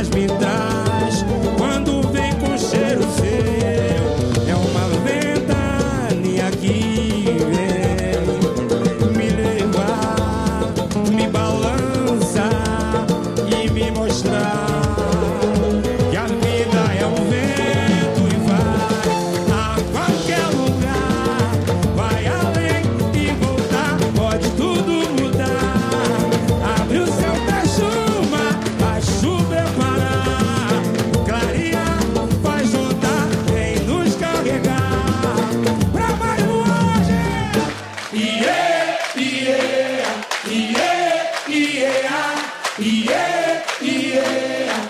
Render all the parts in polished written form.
mas me traz quando vem com cheiro seu. É uma ventania que vem me levar, me balançar e me mostrar que a vida é um vento e vai a qualquer lugar, vai além e voltar, pode tudo mudar. Abre o céu da chuva, faz chover parar, clarear, faz juntar, vem nos carregar pra mais longe. Yeah, yeah, yeah, yeah, yeah, yeah, yeah,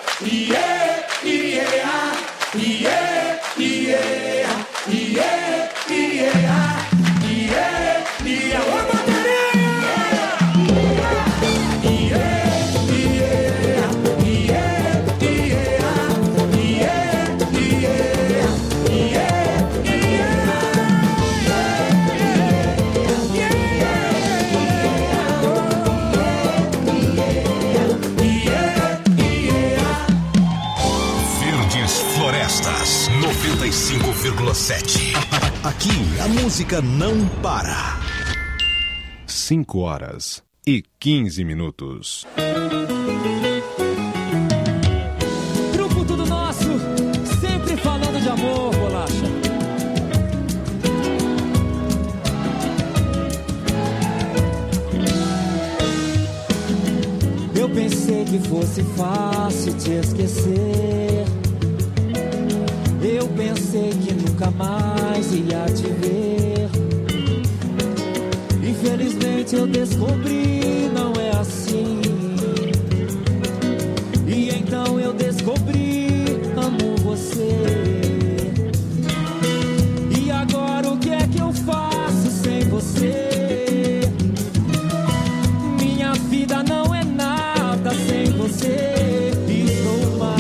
yeah, yeah, yeah. Ô, bateria! Verdes Florestas 95,7. Aqui a música não para. 5h15. Grupo Tudo Nosso, sempre falando de amor, bolacha. Eu pensei que fosse fácil te esquecer. Eu pensei que nunca mais ia te ver. Infelizmente eu descobri, não é assim. E então eu descobri, amo você. E agora o que é que eu faço sem você? Minha vida não é nada sem você. Estou mal.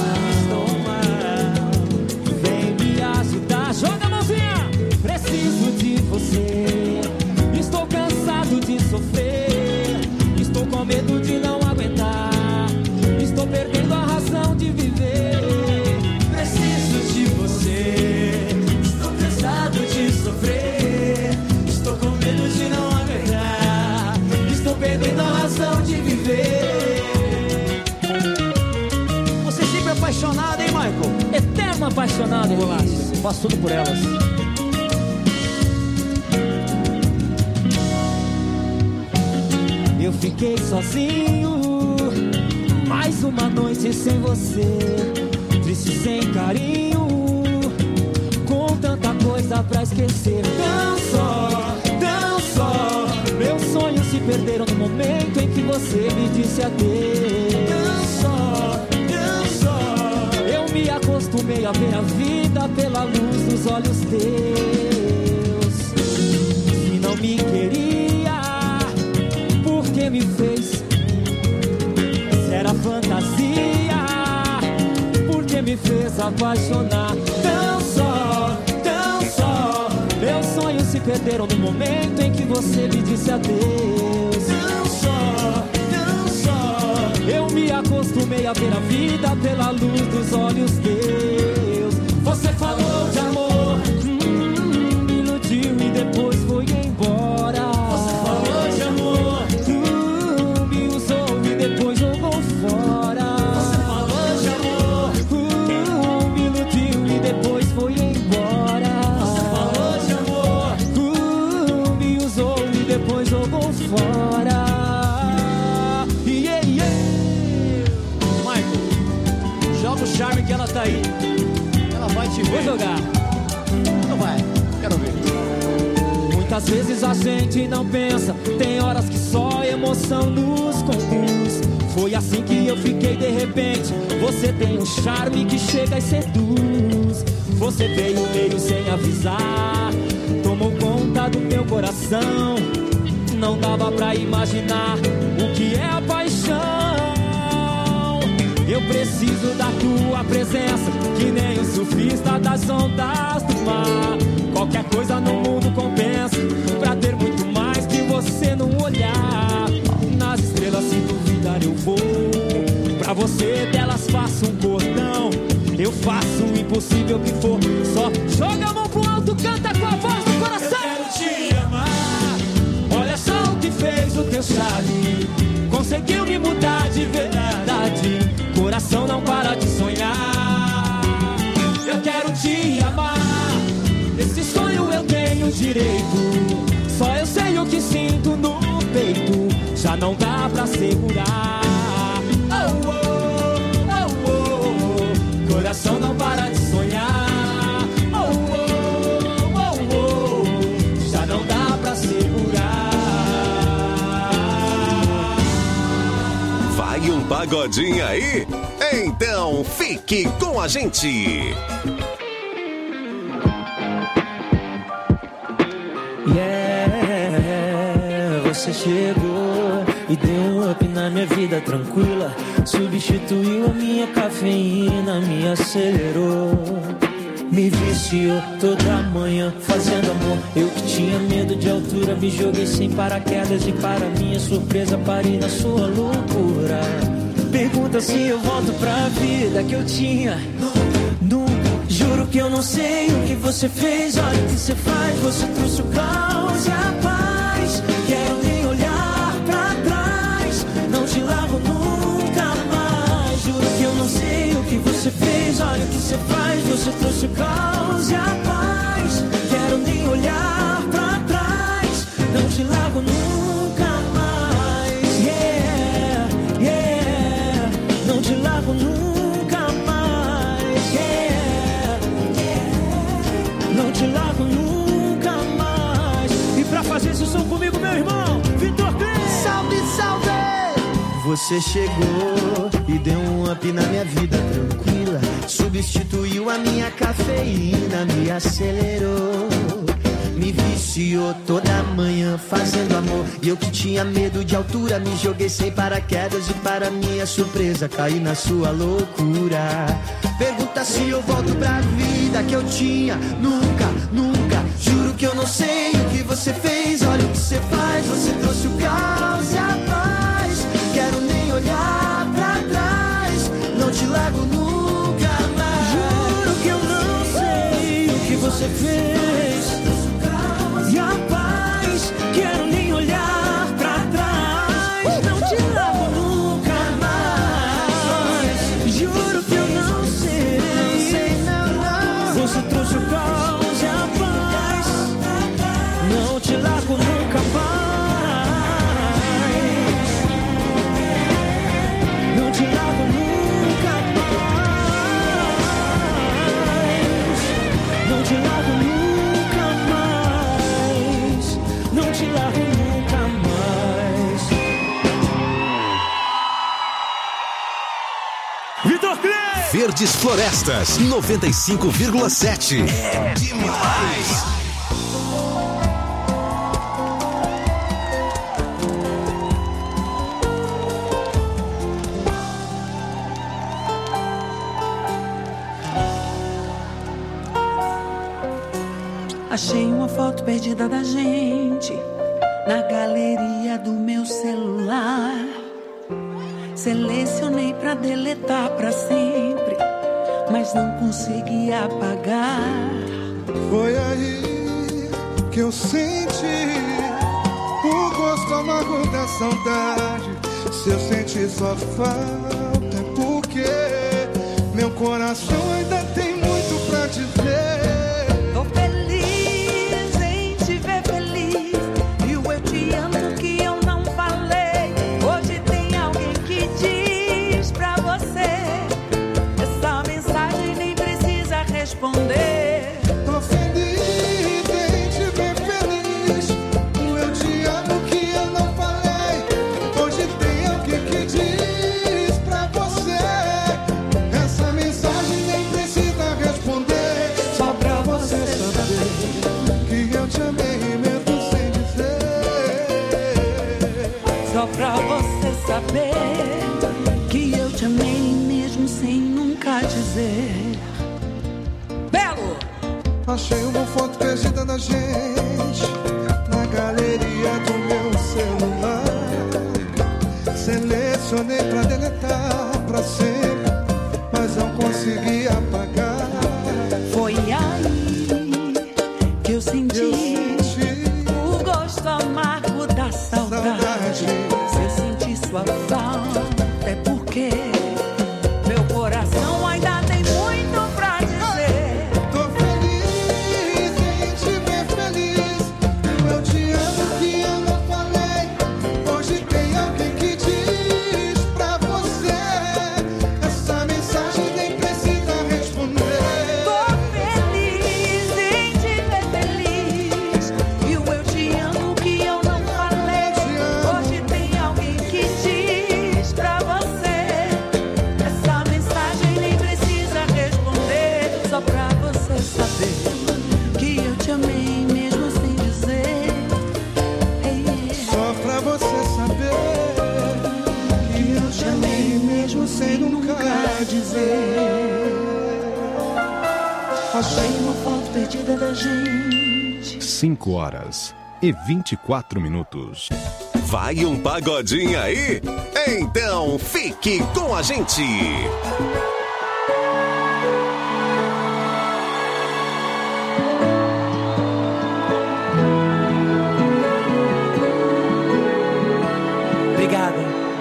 Vem me ajudar, joga a mãozinha. Preciso de você. Estou cansado de sofrer. Estou com medo de não aguentar. Estou perdendo a razão de viver. Preciso de você. Estou cansado de sofrer. Estou com medo de não aguentar. Estou perdendo a razão de viver. Você sempre apaixonado, hein, Michael? Eterno apaixonado, bolacha. Faço tudo por elas. Eu fiquei sozinho, mais uma noite sem você, triste sem carinho, com tanta coisa pra esquecer. Tão só, meus sonhos se perderam no momento em que você me disse adeus. Tão só, eu me acostumei a ver a vida pela luz dos olhos teus. Se não me queria, por que me fez? Se era fantasia, por que me fez apaixonar? Tão só, meus sonhos se perderam no momento em que você me disse adeus. Tão só, eu me acostumei a ver a vida pela luz dos olhos teus. Você falou de amor, me iludiu e depois foi embora. Você falou de amor, me usou e depois jogou fora. Você falou de amor, me iludiu e depois foi embora. Você falou de amor, me usou e depois jogou fora. Yeah, yeah. Michael, joga o charme que ela tá aí. Ela vai te ver. Vou jogar. Não vai, quero ver. Muitas vezes a gente não pensa, tem horas que só emoção nos conduz. Foi assim que eu fiquei de repente. Você tem um charme que chega e seduz. Você veio meio sem avisar, tomou conta do teu coração. Não dava pra imaginar o que é a paixão. Eu preciso da tua presença, que nem o surfista das ondas do mar. Qualquer coisa no mundo compensa, pra ter muito mais que você num olhar. Nas estrelas, se duvidar, eu vou Pra você delas faço um cordão. Eu faço o impossível que for. Só joga a mão pro alto, canta com a voz do coração. Eu quero te amar. Olha só o que fez o teu chave. Conseguiu me mudar de verdade. Coração não para de sonhar. Eu quero te amar. Esse sonho eu tenho direito. Só eu sei o que sinto no peito. Já não dá pra segurar. Oh, oh. Coração não para de sonhar. Oh, oh, oh, oh. Já não dá pra segurar. Vai um pagodinho aí? Então fique com a gente. Yeah, você chegou e deu um up na minha vida tranquila. Substituiu a minha cafeína, me acelerou. Me viciou toda manhã fazendo amor. Eu que tinha medo de altura, me joguei sem paraquedas. E para minha surpresa parei na sua loucura. Pergunta se eu volto pra vida que eu tinha. Nunca, juro que eu não sei o que você fez. Olha o que você faz, você trouxe o caos e a paz. Quero nem olhar pra trás, não te largo nunca mais. Juro que eu não sei o que você fez. Olha o que você faz, você trouxe o caos e a paz. Quero nem olhar pra trás, não te largo nunca mais. Yeah, yeah, não te largo nunca mais. Yeah, yeah, não te largo nunca mais. E pra fazer esse som comigo, meu irmão, Vitor Clay. Salve, salve! Você chegou e deu um up na minha vida tranquila. Substituiu a minha cafeína, me acelerou. Me viciou toda manhã fazendo amor. E eu que tinha medo de altura, me joguei sem paraquedas. E para minha surpresa caí na sua loucura. Pergunta se eu volto pra vida que eu tinha. Nunca, nunca, juro que eu não sei o que você fez. Olha o que você faz, você trouxe o caos e a paz. Quero nem olhar pra trás, não te largo nunca mais. Juro que eu não sei o que você fez. E a paz, quero nem olhar pra trás, não te largo nunca mais. Juro que eu não sei, você trouxe o caos e a paz, não te largo nunca mais. Não te largo nunca mais. Não te largo nunca mais. Não te largo nunca mais. Vitor Clay! Verdes Florestas 95,7. É demais. Achei uma foto perdida da gente na galeria do meu celular. Selecionei pra deletar pra sempre, mas não consegui apagar. Foi aí que eu senti o gosto amargo da saudade. Se eu senti sua falta é porque meu coração ainda tem muito pra dizer. Tô feliz em te ver feliz, e o eu te amo que eu não falei. Hoje tem alguém que diz pra você, essa mensagem nem precisa responder. Tô feliz em te ver feliz, o eu te amo que eu não falei. Hoje tem alguém que diz pra você, essa mensagem nem precisa responder. Só pra você saber que eu te amei mesmo sem dizer. Só pra você saber que eu te amei mesmo sem nunca dizer. Belo! Achei uma foto perdida da gente na galeria do meu celular. Selecionei pra deletar pra pra sempre, mas não consegui apagar. Foi aí que eu senti o gosto amargo da saudade. Se eu senti sua falta, é porque meu coração ainda tem muito pra dizer. Tô feliz em te ver feliz. Eu te amo que eu não falei. Hoje tem alguém que diz pra você. Essa mensagem nem precisa responder. Tô feliz em te ver feliz. E o eu te amo que eu não falei. Hoje tem alguém que diz pra você. Essa mensagem nem precisa responder. Só pra você saber que eu te amei mesmo sem dizer. Só pra você saber que eu te amei mesmo sem nunca dizer. Achei uma foto perdida da gente. 5h24. Vai um pagodinho aí? Então fique com a gente. Obrigado.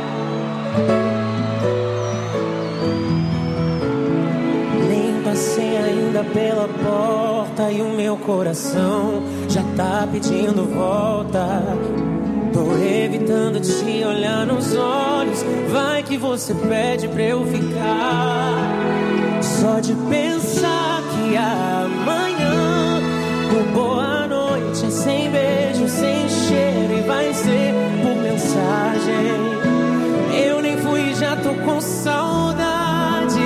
Nem passei ainda pela porta e o meu coração já tá pedindo volta. Tô evitando te olhar nos olhos. Vai que você pede pra eu ficar. Só de pensar que amanhã o boa noite é sem beijo, sem cheiro e vai ser por mensagem. Eu nem fui, já tô com saudade.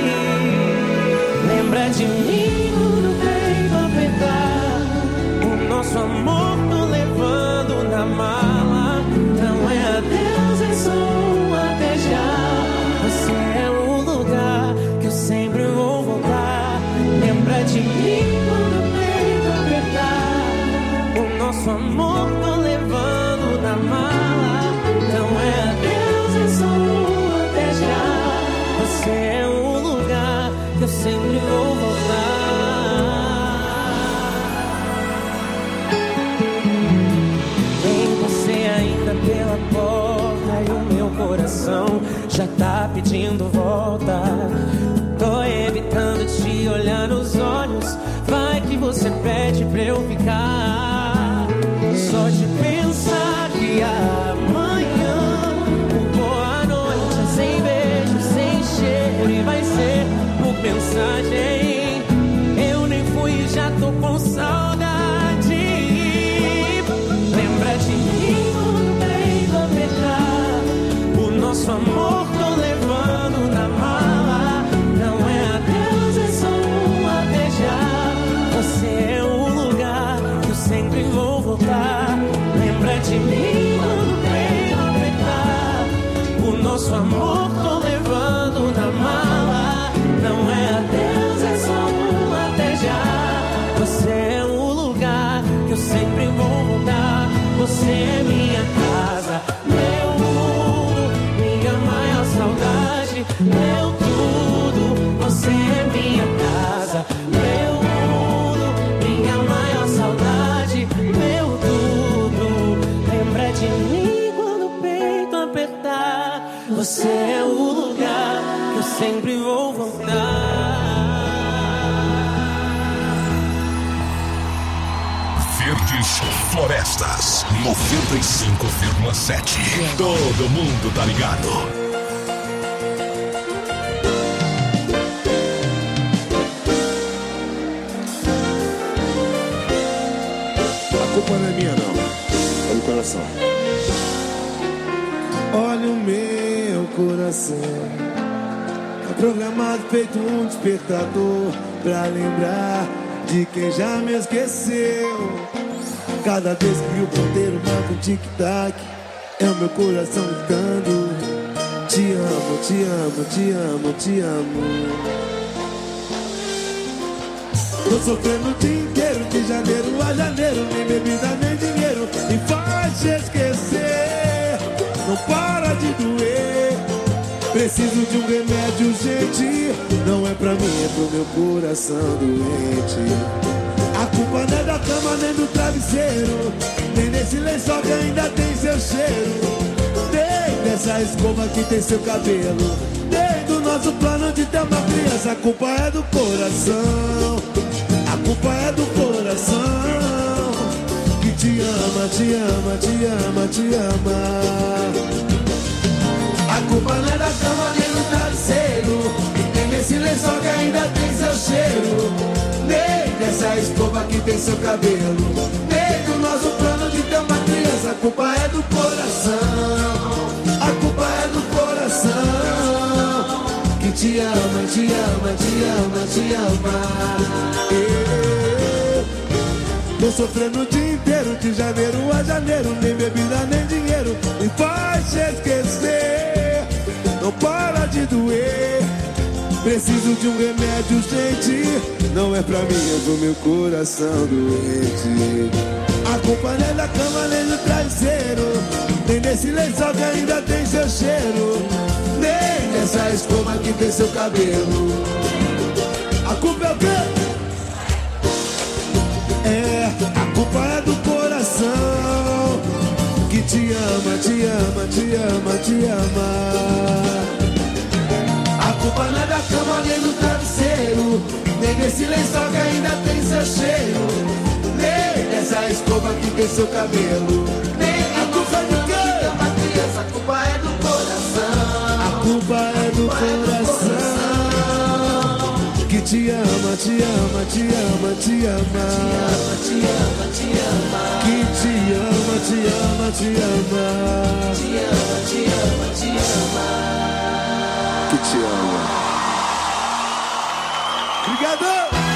Lembra de mim no peito apertar. O nosso amor tô levando na mala. Não é adeus, é só um até já. Você é o lugar que eu sempre vou voltar. Lembra de mim no peito apertar. O nosso amor tô levando na mala. Não é adeus, é só um até já. Você é o lugar que eu sempre vou voltar. Nem passei ainda pela porta e o meu coração já tá pedindo volta. Tô evitando te olhar nos olhos. Vai que você pede pra eu ficar. Só de pensar que amanhã o boa noite é sem beijo, sem cheiro e vai ser por mensagem. Eu nem fui e já tô com saudade. Lembra de mim no peito apertar. O nosso amor tô levando na mala. Não é adeus, é só um até já. Você é o lugar que eu sempre vou voltar. Lembra de mim no peito apertar. O nosso amor tô levando na mala. Não é adeus, é só um até já. Você é o lugar que eu sempre vou voltar. Você é minha casa, meu mundo, minha maior saudade, meu tudo. Você é minha casa, meu mundo, minha maior saudade, meu tudo. Lembra de mim quando o peito apertar. Você é o lugar que eu sempre vou voltar. Verdes Florestas 95,7. Todo mundo tá ligado. A culpa não é minha, não. Olha o coração. Olha o meu coração. Tá programado feito um despertador pra lembrar de quem já me esqueceu. Cada vez que o ponteiro marca um tic-tac, é o meu coração gritando: te amo, te amo, te amo, te amo. Tô sofrendo o dia inteiro, de janeiro a janeiro. Nem bebida, nem dinheiro me faz te esquecer. Não para de doer. Preciso de um remédio urgente. Não é pra mim, é pro meu coração doente. A culpa não é da cama nem do travesseiro, nem desse lençol que ainda tem seu cheiro, nem dessa escova que tem seu cabelo, nem do nosso plano de ter uma criança. A culpa é do coração. A culpa é do coração que te ama, te ama, te ama, te ama. A culpa não é da cama nem do travesseiro, nem desse lençol que ainda tem seu cheiro, nem dessa escova que tem seu cabelo, nem do nosso plano de ter uma criança. A culpa é do coração. A culpa é do coração que te ama, te ama, te ama, te ama. Tô sofrendo o dia inteiro, de janeiro a janeiro, nem bebida nem dinheiro me faz te esquecer. Não para de doer. Preciso de um remédio urgente. Não é pra mim, é pro meu coração doente. A culpa não é da cama nem do travesseiro, nem desse lençol que ainda tem seu cheiro, nem dessa escova que tem seu cabelo. A culpa é o quê? A culpa é do coração que te ama, te ama, te ama, te ama. A culpa não é da cama nem do travesseiro, nem desse lençol que ainda tem seu cheiro, nem dessa escova que tem seu cabelo, nem a culpa é do quê? A culpa é do coração. A culpa é do coração que te ama, te ama, te ama, te ama. Te ama, te ama. Que te ama, te ama, te ama. Te ama, te ama, te ama. Que te ama. Obrigado!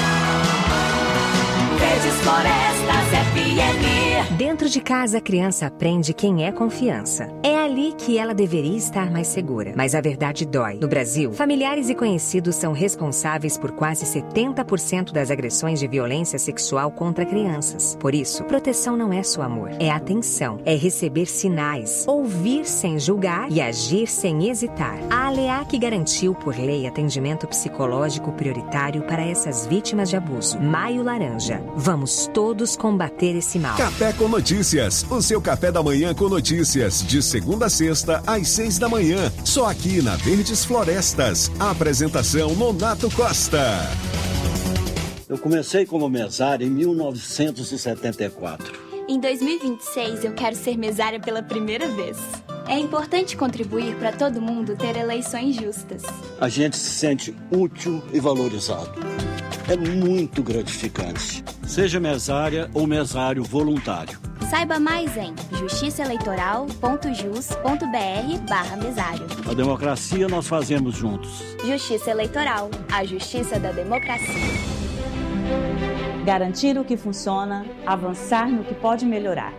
Verdes Florestas FM. Dentro de casa, a criança aprende quem é confiança. É ali que ela deveria estar mais segura. Mas a verdade dói. No Brasil, familiares e conhecidos são responsáveis por quase 70% das agressões de violência sexual contra crianças. Por isso, proteção não é só amor. É atenção. É receber sinais, ouvir sem julgar e agir sem hesitar. A ALEAC garantiu por lei atendimento psicológico prioritário para essas vítimas de abuso. Maio Laranja. Vamos todos combater esse mal. Café com Notícias, o seu café da manhã com notícias, de segunda a sexta, às 6 da manhã, só aqui na Verdes Florestas. A apresentação Nonato Costa. Eu comecei como mesário em 1974. Em 2026, eu quero ser mesária pela primeira vez. É importante contribuir para todo mundo ter eleições justas. A gente se sente útil e valorizado. É muito gratificante. Seja mesária ou mesário voluntário. Saiba mais em justiçaeleitoral.jus.br/mesário. A democracia nós fazemos juntos. Justiça Eleitoral, a justiça da democracia. Garantir o que funciona, avançar no que pode melhorar.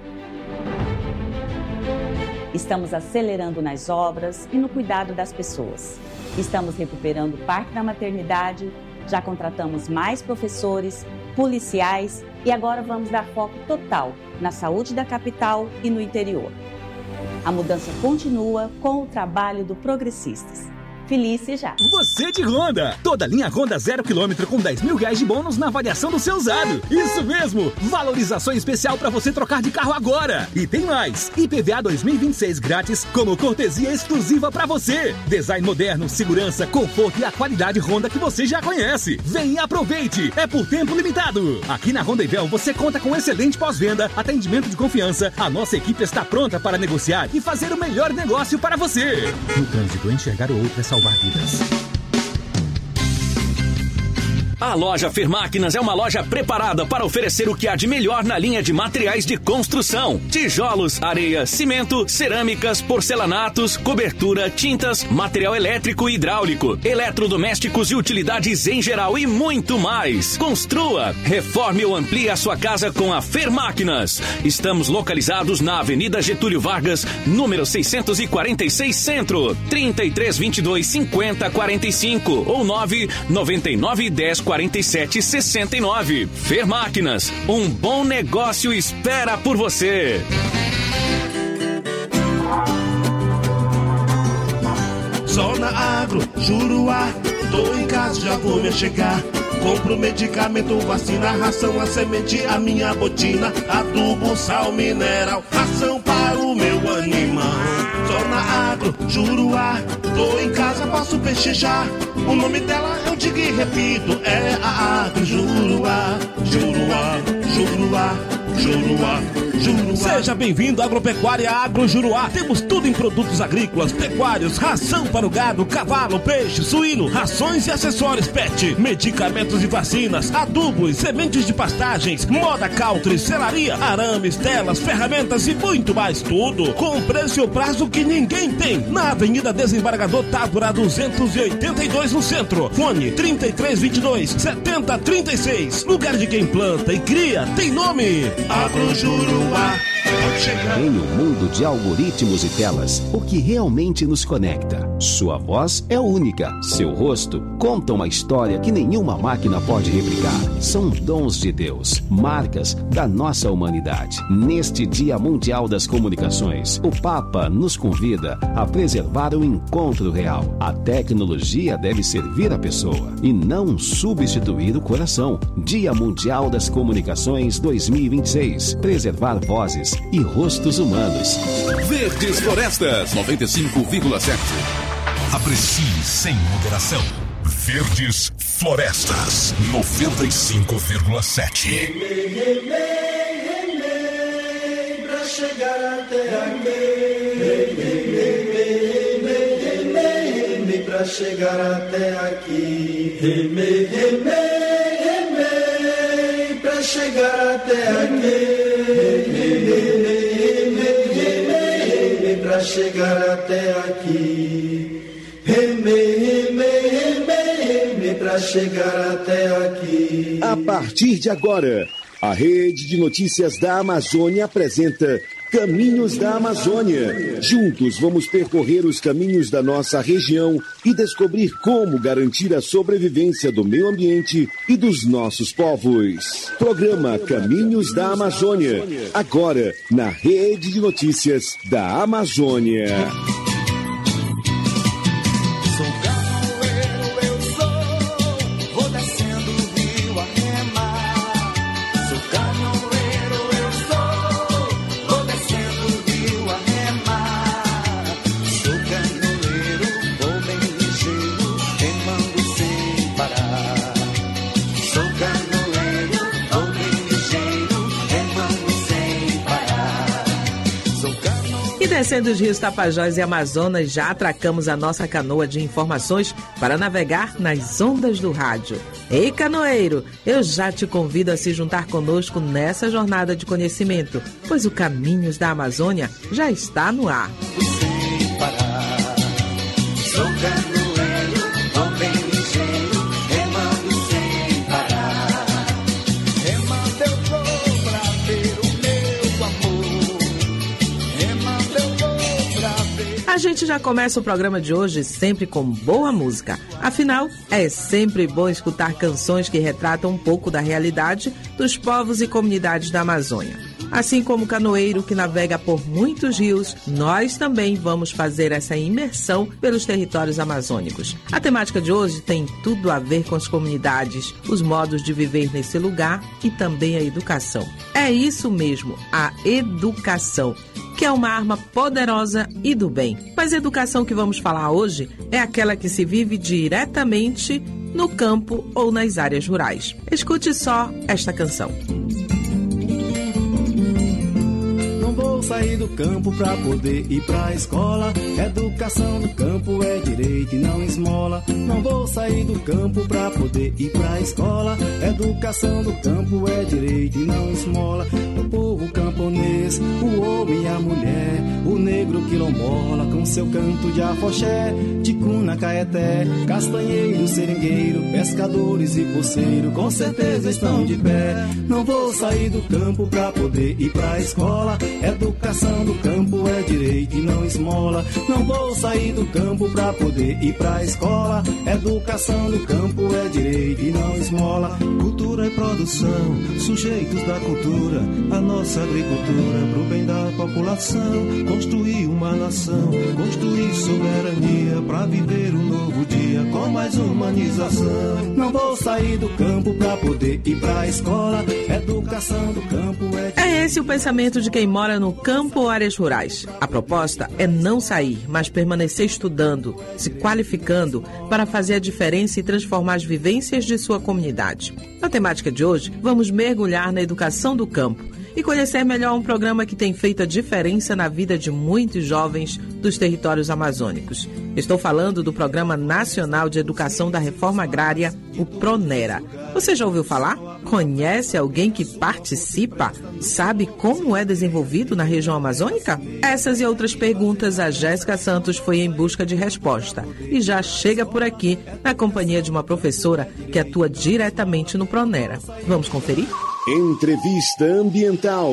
Estamos acelerando nas obras e no cuidado das pessoas. Estamos recuperando o Parque da Maternidade, já contratamos mais professores, policiais e agora vamos dar foco total na saúde da capital e no interior. A mudança continua com o trabalho do Progressistas. Felice já. Você de Honda. Toda linha Honda 0 km com 10 mil reais de bônus na avaliação do seu usado. Isso mesmo. Valorização especial para você trocar de carro agora. E tem mais. IPVA 2026 grátis como cortesia exclusiva para você. Design moderno, segurança, conforto e a qualidade Honda que você já conhece. Vem e aproveite. É por tempo limitado. Aqui na Honda Ivel você conta com excelente pós-venda, atendimento de confiança. A nossa equipe está pronta para negociar e fazer o melhor negócio para você. No trânsito, enxergar o outro é salvar vidas. A loja Fermáquinas é uma loja preparada para oferecer o que há de melhor na linha de materiais de construção. Tijolos, areia, cimento, cerâmicas, porcelanatos, cobertura, tintas, material elétrico e hidráulico, eletrodomésticos e utilidades em geral e muito mais. Construa, reforme ou amplie a sua casa com a Fermáquinas. Estamos localizados na Avenida Getúlio Vargas, número 646 Centro, 3322-5045 ou 99910-4769. Fermáquinas, um bom negócio espera por você. Zona Agro, Juruá, tô em casa, já vou me chegar. Compro medicamento, vacina, ração, a semente, a minha botina, adubo, sal mineral, ração para o meu animal. Zona Agro, Juruá, tô em casa, posso pechinchar. O nome dela eu digo e repito, é a Agro Juruá, Juruá, Juruá, Juruá, Juruá. Seja bem-vindo à Agropecuária Agro Juruá. Temos tudo em produtos agrícolas, pecuários, ração para o gado, cavalo, peixe, suíno, rações e acessórios pet, medicamentos e vacinas, adubos, sementes de pastagens, moda country, selaria, arames, telas, ferramentas e muito mais. Tudo com preço e prazo que ninguém tem. Na Avenida Desembargador Távora 282 no centro. Fone 3322-7036. Lugar de quem planta e cria tem nome. Agro Juruá. Em um mundo de algoritmos e telas, o que realmente nos conecta? Sua voz é única, seu rosto conta uma história que nenhuma máquina pode replicar. São dons de Deus, marcas da nossa humanidade. Neste Dia Mundial das Comunicações, o Papa nos convida a preservar o encontro real. A tecnologia deve servir a pessoa e não substituir o coração. Dia Mundial das Comunicações 2026. Preservar vozes e rostos humanos. Verdes Florestas 95,7. Aprecie sem moderação. Verdes Florestas 95,7. Pra chegar até aqui. Pra chegar até aqui. Pra chegar até aqui. Pra chegar até aqui. Pra chegar até aqui. A partir de agora, a Rede de Notícias da Amazônia apresenta Caminhos da Amazônia. Juntos vamos percorrer os caminhos da nossa região e descobrir como garantir a sobrevivência do meio ambiente e dos nossos povos. Programa Caminhos da Amazônia, agora na Rede de Notícias da Amazônia. Descendo os rios Tapajós e Amazonas, já atracamos a nossa canoa de informações para navegar nas ondas do rádio. Ei, canoeiro, eu já te convido a se juntar conosco nessa jornada de conhecimento, pois o Caminhos da Amazônia já está no ar. Sem parar, sou canoeiro, vou bem ligeiro, remando sem parar. Remando eu vou pra ver o meu amor. Remando eu vou pra ver. A gente já começa o programa de hoje sempre com boa música. Afinal, é sempre bom escutar canções que retratam um pouco da realidade dos povos e comunidades da Amazônia. Assim como o canoeiro que navega por muitos rios, nós também vamos fazer essa imersão pelos territórios amazônicos. A temática de hoje tem tudo a ver com as comunidades, os modos de viver nesse lugar e também a educação. É isso mesmo, a educação, que é uma arma poderosa e do bem. Mas a educação que vamos falar hoje é aquela que se vive diretamente no campo ou nas áreas rurais. Escute só esta canção. Vou sair do campo pra poder ir pra escola. Educação do campo é direito e não esmola. Não vou sair do campo pra poder ir pra escola. Educação do campo é direito e não esmola. O povo camponês, o homem e a mulher, o negro quilombola com seu canto de afoxé, ticuna, caeté, castanheiro, seringueiro, pescadores e poceiro, com certeza estão de pé. Não vou sair do campo pra poder ir pra escola. Educação Educação do campo é direito e não esmola. Não vou sair do campo pra poder ir pra escola. Educação do campo é direito e não esmola. Cultura e produção, sujeitos da cultura, a nossa agricultura pro bem da população. Construir uma nação, construir soberania pra viver um novo dia com mais humanização. Não vou sair do campo pra poder ir pra escola. Educação do campo é esse o pensamento de quem mora no campo ou áreas rurais. A proposta é não sair, mas permanecer estudando, se qualificando para fazer a diferença e transformar as vivências de sua comunidade. Na temática de hoje, vamos mergulhar na educação do campo e conhecer melhor um programa que tem feito a diferença na vida de muitos jovens dos territórios amazônicos. Estou falando do Programa Nacional de Educação da Reforma Agrária, o PRONERA. Você já ouviu falar? Conhece alguém que participa? Sabe como é desenvolvido na região amazônica? Essas e outras perguntas a Jéssica Santos foi em busca de resposta e já chega por aqui na companhia de uma professora que atua diretamente no PRONERA. Vamos conferir? Entrevista Ambiental.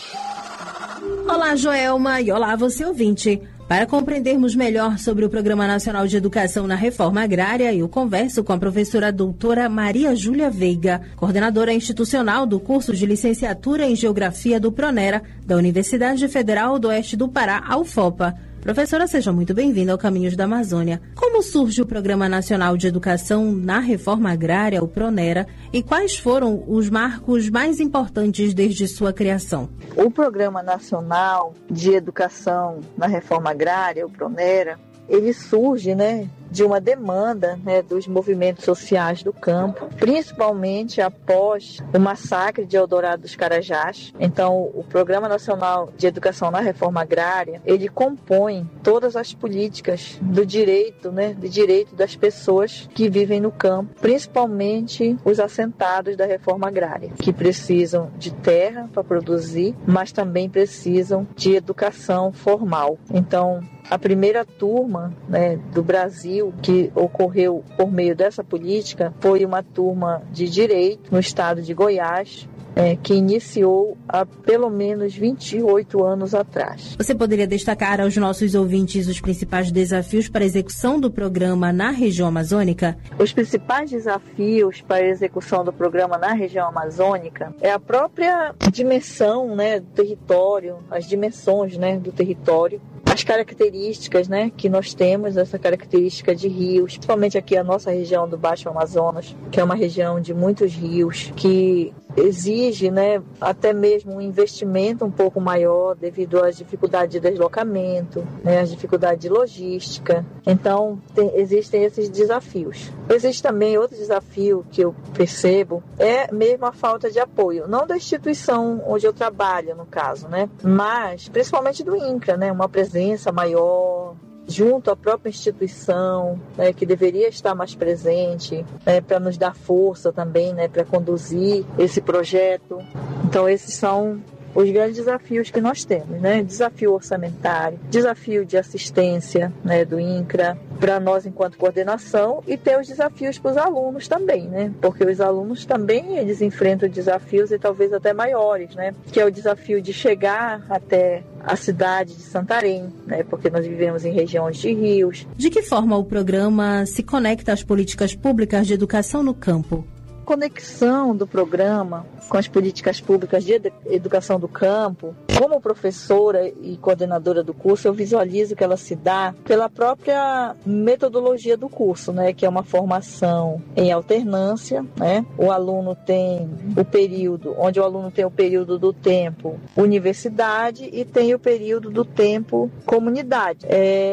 Olá, Joelma, e olá, você ouvinte. Para compreendermos melhor sobre o Programa Nacional de Educação na Reforma Agrária, eu converso com a professora doutora Maria Júlia Veiga, coordenadora institucional do curso de licenciatura em Geografia do PRONERA, da Universidade Federal do Oeste do Pará, a UFOPA. Professora, seja muito bem-vinda ao Caminhos da Amazônia. Como surge o Programa Nacional de Educação na Reforma Agrária, o PRONERA, e quais foram os marcos mais importantes desde sua criação? O Programa Nacional de Educação na Reforma Agrária, o PRONERA, ele surge, de uma demanda, dos movimentos sociais do campo, principalmente após o massacre de Eldorado dos Carajás. Então, o Programa Nacional de Educação na Reforma Agrária, ele compõe todas as políticas do direito, do direito das pessoas que vivem no campo, principalmente os assentados da reforma agrária, que precisam de terra para produzir, mas também precisam de educação formal. Então, a primeira turma do Brasil que ocorreu por meio dessa política foi uma turma de direito no estado de Goiás, que iniciou há pelo menos 28 anos atrás. Você poderia destacar aos nossos ouvintes os principais desafios para a execução do programa na região amazônica? Os principais desafios para a execução do programa na região amazônica é a própria dimensão do território, as dimensões do território, as características que nós temos, essa característica de rios, principalmente aqui a nossa região do Baixo Amazonas, que é uma região de muitos rios, que exige até mesmo um investimento um pouco maior devido às dificuldades de deslocamento, às dificuldades de logística. Então, existem esses desafios. Existe também outro desafio que eu percebo, é mesmo a falta de apoio, não da instituição onde eu trabalho, no caso, mas principalmente do INCRA, uma presença maior junto à própria instituição, que deveria estar mais presente, para nos dar força também, para conduzir esse projeto. Então, esses são os grandes desafios que nós temos, desafio orçamentário, desafio de assistência do INCRA para nós enquanto coordenação, e tem os desafios para os alunos também, porque os alunos também eles enfrentam desafios e talvez até maiores, que é o desafio de chegar até a cidade de Santarém, porque nós vivemos em regiões de rios. De que forma o programa se conecta às políticas públicas de educação no campo? Conexão do programa com as políticas públicas de educação do campo, como professora e coordenadora do curso, eu visualizo que ela se dá pela própria metodologia do curso, que é uma formação em alternância, O aluno tem o período, onde o aluno tem o período do tempo universidade e tem o período do tempo comunidade,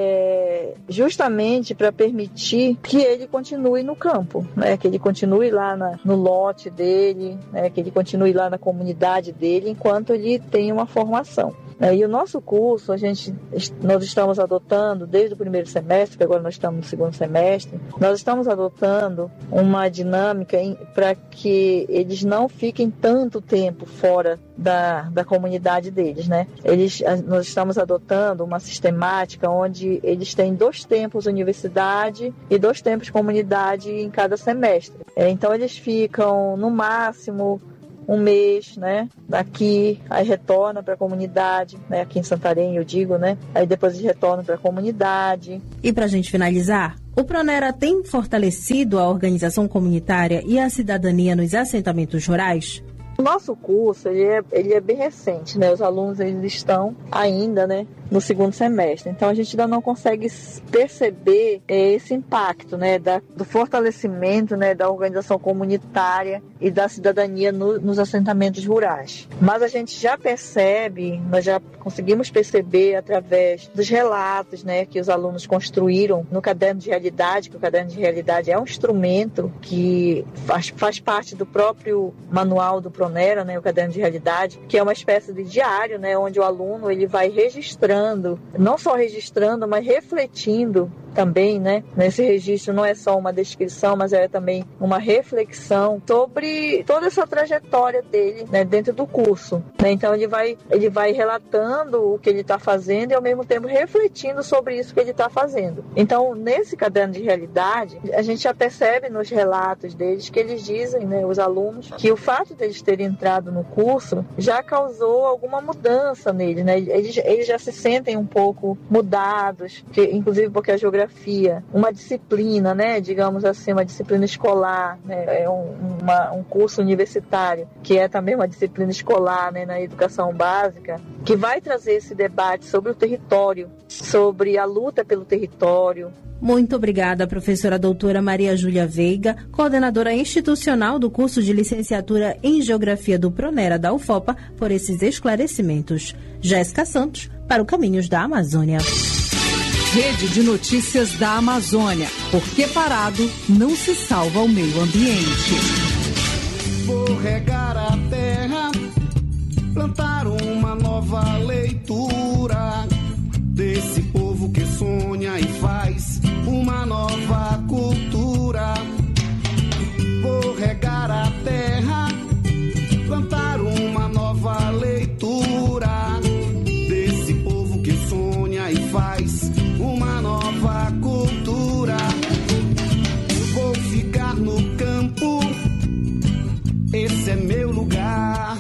justamente para permitir que ele continue no campo, que ele continue lá no lote dele, que ele continue lá na comunidade dele enquanto ele tem uma formação. E o nosso curso, nós estamos adotando desde o primeiro semestre, que agora nós estamos no segundo semestre, nós estamos adotando uma dinâmica para que eles não fiquem tanto tempo fora da comunidade deles, nós estamos adotando uma sistemática onde eles têm 2 tempos universidade e 2 tempos comunidade em cada semestre. Então eles ficam no máximo um mês, né, daqui, aí retorna para a comunidade, né, aqui em Santarém eu digo, né, aí depois eles retornam para a comunidade. E para a gente finalizar, o Pronera tem fortalecido a organização comunitária e a cidadania nos assentamentos rurais? O nosso curso, ele é bem recente, né? Os alunos, eles estão ainda, né, no segundo semestre. Então, a gente ainda não consegue perceber esse impacto, né, do fortalecimento, né, da organização comunitária e da cidadania nos assentamentos rurais. Mas a gente já percebe, nós já conseguimos perceber através dos relatos, né, que os alunos construíram no caderno de realidade, que o caderno de realidade é um instrumento que faz parte do próprio manual do Pronera, né, o caderno de realidade, que é uma espécie de diário, né, onde o aluno ele vai registrando, não só registrando, mas refletindo também, né? Nesse registro não é só uma descrição, mas é também uma reflexão sobre toda essa trajetória dele, né, dentro do curso, né? Então ele vai relatando o que ele está fazendo e ao mesmo tempo refletindo sobre isso que ele está fazendo. Então nesse caderno de realidade a gente já percebe nos relatos deles que eles dizem, né, os alunos, que o fato deles terem entrado no curso já causou alguma mudança neles, né? Eles já se sentem um pouco mudados, inclusive porque a geografia, uma disciplina, né, digamos assim, uma disciplina escolar, né, é um curso universitário, que é também uma disciplina escolar, né, na educação básica, que vai trazer esse debate sobre o território, sobre a luta pelo território. Muito obrigada, professora doutora Maria Júlia Veiga, coordenadora institucional do curso de licenciatura em Geografia do Pronera da UFOPA, por esses esclarecimentos. Jéssica Santos, para o Caminhos da Amazônia. Rede de Notícias da Amazônia. Porque parado não se salva o meio ambiente. Vou regar a terra, plantar uma nova leitura desse povo que sonha e faz uma nova cultura. Vou regar a terra, plantar uma nova leitura desse povo que sonha e faz uma nova cultura. Vou ficar no campo, esse é meu lugar.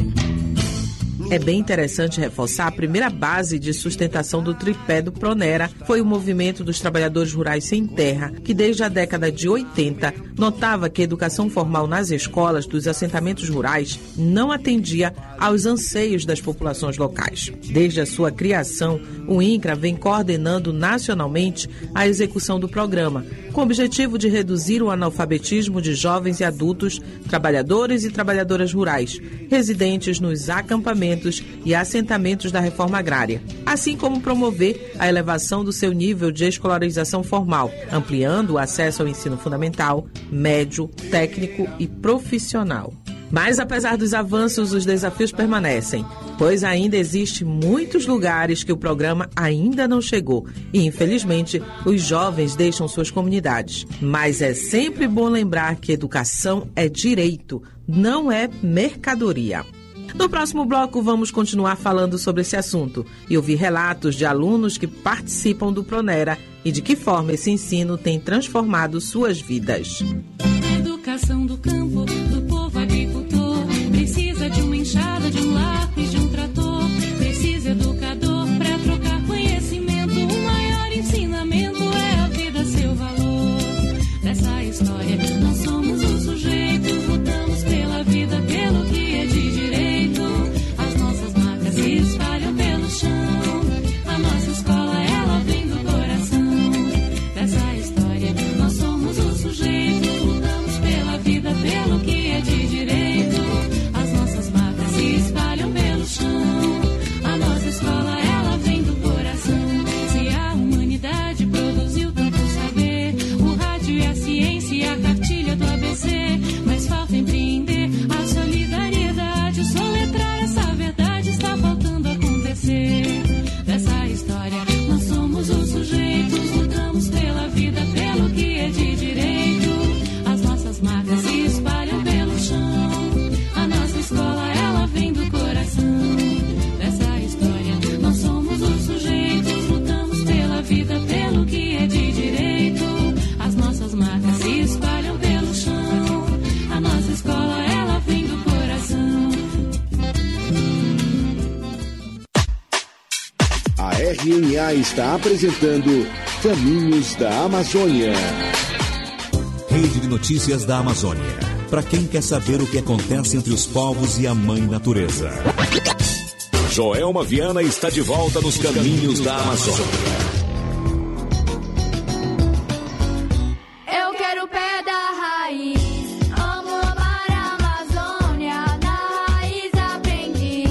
É bem interessante reforçar a primeira base de sustentação do tripé do Pronera foi o movimento dos trabalhadores rurais sem terra, que desde a década de 80 notava que a educação formal nas escolas dos assentamentos rurais não atendia aos anseios das populações locais. Desde a sua criação, o INCRA vem coordenando nacionalmente a execução do programa, com o objetivo de reduzir o analfabetismo de jovens e adultos, trabalhadores e trabalhadoras rurais, residentes nos acampamentos e assentamentos da reforma agrária, assim como promover a elevação do seu nível de escolarização formal, ampliando o acesso ao ensino fundamental, médio, técnico e profissional. Mas, apesar dos avanços, os desafios permanecem, pois ainda existe muitos lugares que o programa ainda não chegou e, infelizmente, os jovens deixam suas comunidades. Mas é sempre bom lembrar que educação é direito, não é mercadoria. No próximo bloco, vamos continuar falando sobre esse assunto e ouvir relatos de alunos que participam do Pronera e de que forma esse ensino tem transformado suas vidas. A educação do campo, do povo agricultor, precisa de uma enxada, de um lápis, de um trator, precisa educador para trocar conhecimento. O maior ensinamento é a vida, seu valor. Dessa história, nós somos o sujeito, lutamos pela vida, pelo que é de direito. As nossas marcas se espalham pelo chão. A nossa escola, ela vem do coração. Dessa história, nós somos o sujeito, lutamos RNA está apresentando Caminhos da Amazônia. Rede de Notícias da Amazônia. Para quem quer saber o que acontece entre os povos e a Mãe Natureza. Joelma Viana está de volta nos Caminhos da Amazônia. Eu quero o pé da raiz. Amo amar a Amazônia. Na raiz aprendi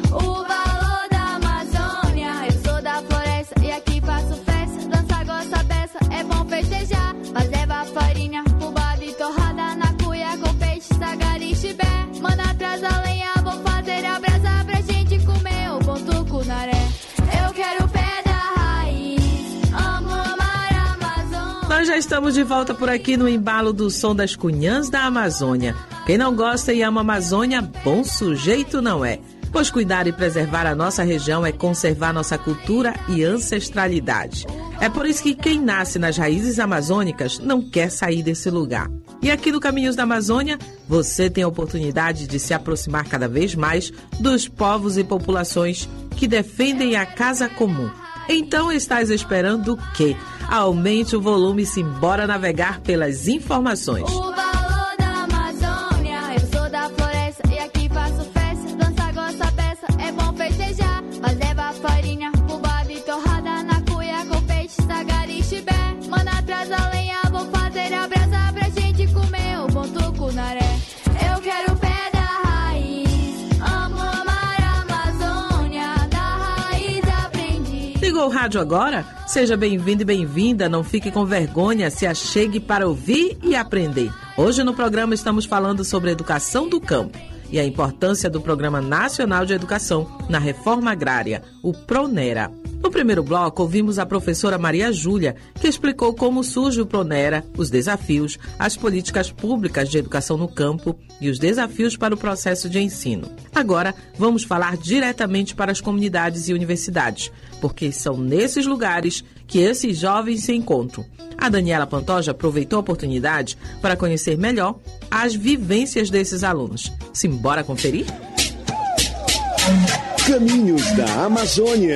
o valor da Amazônia. Eu sou da floresta e aqui faço festa. Dança, gosta, beça, é bom festejar. Mas leva farinha, fubá e torrada na cuia com peixe, sagari, chibé. Manda traz a lenha, vou fazer a brasa pra gente comer o bom tucunaré. Eu quero o pé da raiz. Amo amar a Amazônia. Nós já estamos de volta por aqui no embalo do som das cunhãs da Amazônia. Quem não gosta e ama a Amazônia, bom sujeito não é. Pois cuidar e preservar a nossa região é conservar nossa cultura e ancestralidade. É por isso que quem nasce nas raízes amazônicas não quer sair desse lugar. E aqui no Caminhos da Amazônia, você tem a oportunidade de se aproximar cada vez mais dos povos e populações que defendem a casa comum. Então estás esperando o quê? Aumente o volume e simbora navegar pelas informações. O valor da Amazônia. Eu sou da floresta e aqui faço festa. Dança, gosta, peça, é bom festejar. Mas leva farinha, fubá e torrada na cuia com peixe, sagari, chibé. Manda traz a lenha, vou fazer a brasa pra gente comer o bom tucunaré. Eu quero o pé da raiz. Amo amar a Amazônia. Da raiz aprendi. Ligou o rádio agora? Seja bem-vindo e bem-vinda, não fique com vergonha, se achegue para ouvir e aprender. Hoje no programa estamos falando sobre educação do campo e a importância do Programa Nacional de Educação na Reforma Agrária, o PRONERA. No primeiro bloco, ouvimos a professora Maria Júlia, que explicou como surge o PRONERA, os desafios, as políticas públicas de educação no campo e os desafios para o processo de ensino. Agora, vamos falar diretamente para as comunidades e universidades, porque são nesses lugares que esses jovens se encontram. A Daniela Pantoja aproveitou a oportunidade para conhecer melhor as vivências desses alunos. Simbora conferir? Caminhos da Amazônia.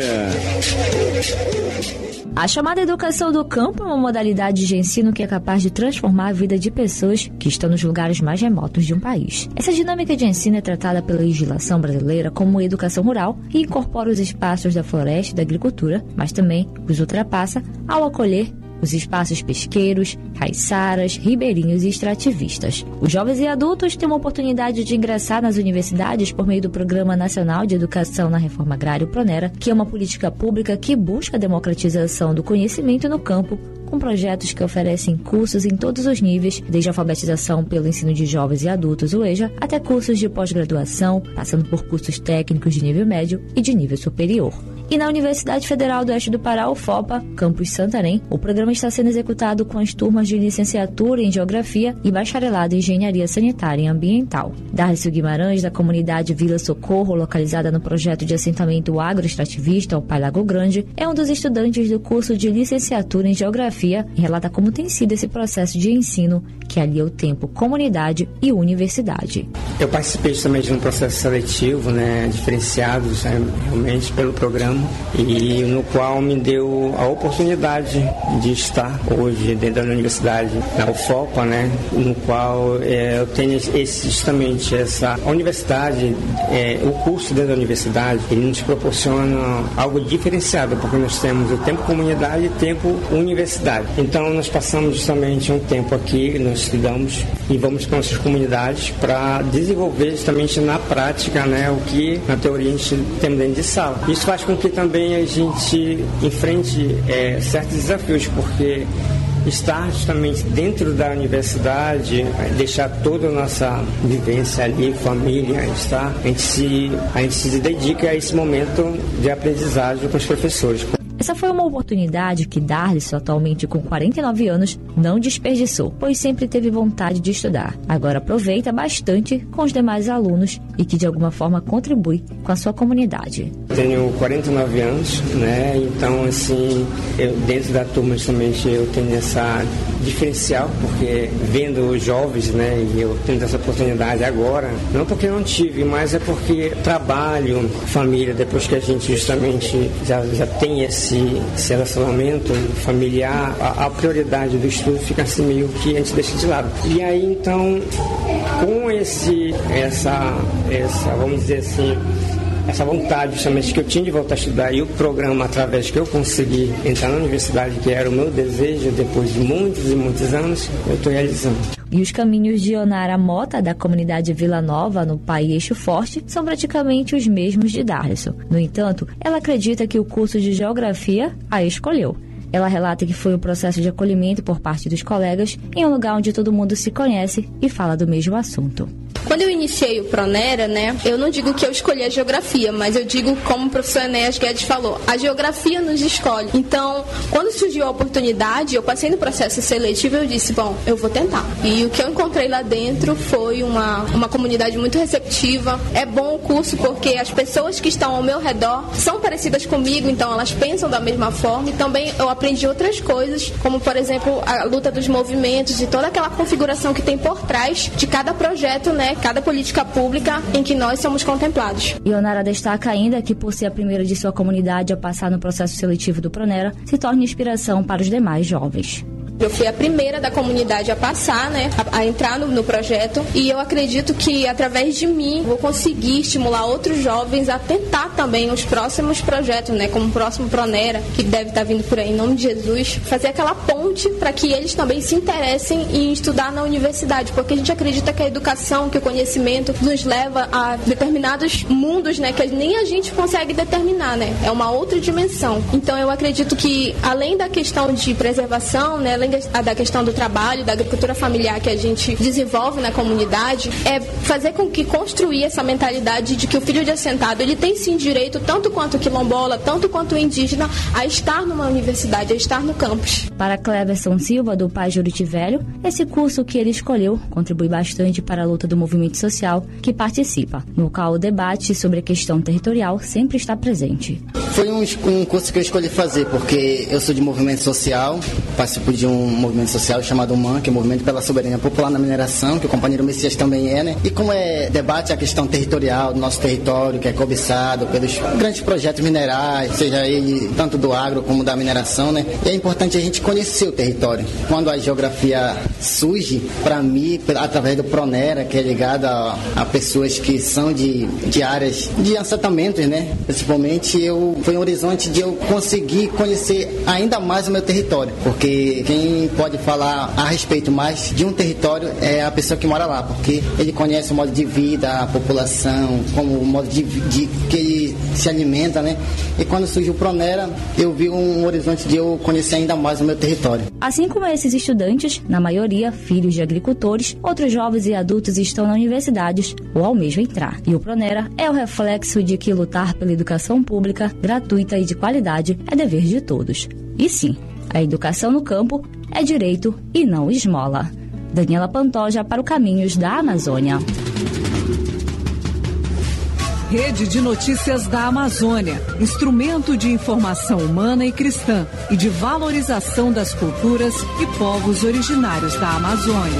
A chamada educação do campo é uma modalidade de ensino que é capaz de transformar a vida de pessoas que estão nos lugares mais remotos de um país. Essa dinâmica de ensino é tratada pela legislação brasileira como educação rural e incorpora os espaços da floresta e da agricultura, mas também os ultrapassa ao acolher os espaços pesqueiros, caiçaras, ribeirinhos e extrativistas. Os jovens e adultos têm uma oportunidade de ingressar nas universidades por meio do Programa Nacional de Educação na Reforma Agrária, o PRONERA, que é uma política pública que busca a democratização do conhecimento no campo, com projetos que oferecem cursos em todos os níveis, desde a alfabetização pelo ensino de jovens e adultos, o EJA, até cursos de pós-graduação, passando por cursos técnicos de nível médio e de nível superior. E na Universidade Federal do Oeste do Pará, UFOPA, campus Santarém, o programa está sendo executado com as turmas de licenciatura em Geografia e bacharelado em Engenharia Sanitária e Ambiental. Darcio Guimarães, da comunidade Vila Socorro, localizada no projeto de assentamento agroextrativista, o Pai Lago Grande, é um dos estudantes do curso de licenciatura em Geografia e relata como tem sido esse processo de ensino que alia o tempo comunidade e universidade. Eu participei justamente de um processo seletivo, diferenciado realmente pelo programa, e no qual me deu a oportunidade de estar hoje dentro da universidade, na UFOPA, no qual eu tenho justamente a universidade, o curso dentro da universidade, ele nos proporciona algo diferenciado, porque nós temos o tempo comunidade e tempo universidade. Então nós passamos justamente um tempo aqui, nós estudamos e vamos para nossas comunidades para desenvolver justamente na prática, o que na teoria a gente tem dentro de sala. Isso faz com que também a gente enfrente certos desafios, porque estar justamente dentro da universidade, deixar toda a nossa vivência ali, família, a gente se dedica a esse momento de aprendizagem com os professores. Essa foi uma oportunidade que Darlis, atualmente com 49 anos, não desperdiçou, pois sempre teve vontade de estudar. Agora aproveita bastante com os demais alunos e que de alguma forma contribui com a sua comunidade. Tenho 49 anos, então assim, dentro da turma justamente eu tenho essa diferencial, porque vendo os jovens, né, e eu tendo essa oportunidade agora, não porque eu não tive, mas é porque trabalho, família, depois que a gente justamente já tem esse relacionamento familiar, a prioridade do estudo fica assim meio que a gente deixa de lado. E aí então, com essa vamos dizer assim, essa vontade justamente que eu tinha de voltar a estudar e o programa através que eu consegui entrar na universidade, que era o meu desejo depois de muitos e muitos anos, eu estou realizando. E os caminhos de Ionara Mota, da comunidade Vila Nova, no Pai Eixo Forte, são praticamente os mesmos de Darlison. No entanto, ela acredita que o curso de Geografia a escolheu. Ela relata que foi um processo de acolhimento por parte dos colegas em um lugar onde todo mundo se conhece e fala do mesmo assunto. Quando eu iniciei o Pronera, né, eu não digo que eu escolhi a geografia, mas eu digo como o professor Enéas Guedes falou, a geografia nos escolhe. Então, quando surgiu a oportunidade, eu passei no processo seletivo e eu disse, bom, eu vou tentar. E o que eu encontrei lá dentro foi uma comunidade muito receptiva. É bom o curso porque as pessoas que estão ao meu redor são parecidas comigo, então elas pensam da mesma forma. E também eu aprendi outras coisas, como, por exemplo, a luta dos movimentos e toda aquela configuração que tem por trás de cada projeto, né, cada política pública em que nós somos contemplados. Ionara destaca ainda que, por ser a primeira de sua comunidade a passar no processo seletivo do Pronera, se torna inspiração para os demais jovens. Eu fui a primeira da comunidade a passar, né, a entrar no projeto, e eu acredito que através de mim vou conseguir estimular outros jovens a tentar também os próximos projetos, né, como o próximo Pronera, que deve estar vindo por aí em nome de Jesus, fazer aquela ponte para que eles também se interessem em estudar na universidade, porque a gente acredita que a educação, que o conhecimento nos leva a determinados mundos, né, que nem a gente consegue determinar, né, é uma outra dimensão. Então eu acredito que além da questão de preservação, né, da questão do trabalho, da agricultura familiar que a gente desenvolve na comunidade, é fazer com que construir essa mentalidade de que o filho de assentado, ele tem sim direito, tanto quanto quilombola, tanto quanto indígena, a estar numa universidade, a estar no campus. Para Cleverson Silva, do Pai Juriti Velho, esse curso que ele escolheu contribui bastante para a luta do movimento social que participa, no qual o debate sobre a questão territorial sempre está presente. Foi um curso que eu escolhi fazer porque eu sou de movimento social, participo de um movimento social chamado MAN, que é o Movimento pela Soberania Popular na Mineração, que o companheiro Messias também é, né? E como debate a questão territorial do nosso território, que é cobiçado pelos grandes projetos minerais, seja ele tanto do agro como da mineração, né? E é importante a gente conhecer o território. Quando a geografia surge, para mim, através do Pronera, que é ligado a pessoas que são de áreas de assentamentos, né? Principalmente, foi um horizonte de eu conseguir conhecer ainda mais o meu território, porque quem pode falar a respeito mais de um território é a pessoa que mora lá, porque ele conhece o modo de vida, a população, como o modo de que ele se alimenta, né? E quando surgiu o Pronera, eu vi um horizonte de eu conhecer ainda mais o meu território. Assim como esses estudantes, na maioria filhos de agricultores, outros jovens e adultos estão na universidades ou ao mesmo entrar. E o Pronera é o reflexo de que lutar pela educação pública, gratuita e de qualidade é dever de todos. E sim, a educação no campo é direito e não esmola. Daniela Pantoja para o Caminhos da Amazônia. Rede de Notícias da Amazônia, instrumento de informação humana e cristã e de valorização das culturas e povos originários da Amazônia.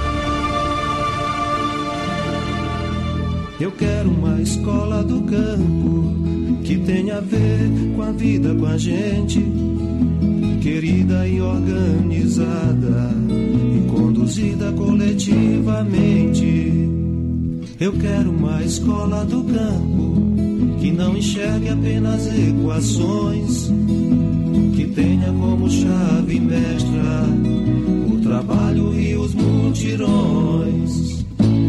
Eu quero uma escola do campo que tenha a ver com a vida, com a gente, querida e organizada e conduzida coletivamente. Eu quero uma escola do campo que não enxergue apenas equações, que tenha como chave mestra o trabalho e os mutirões.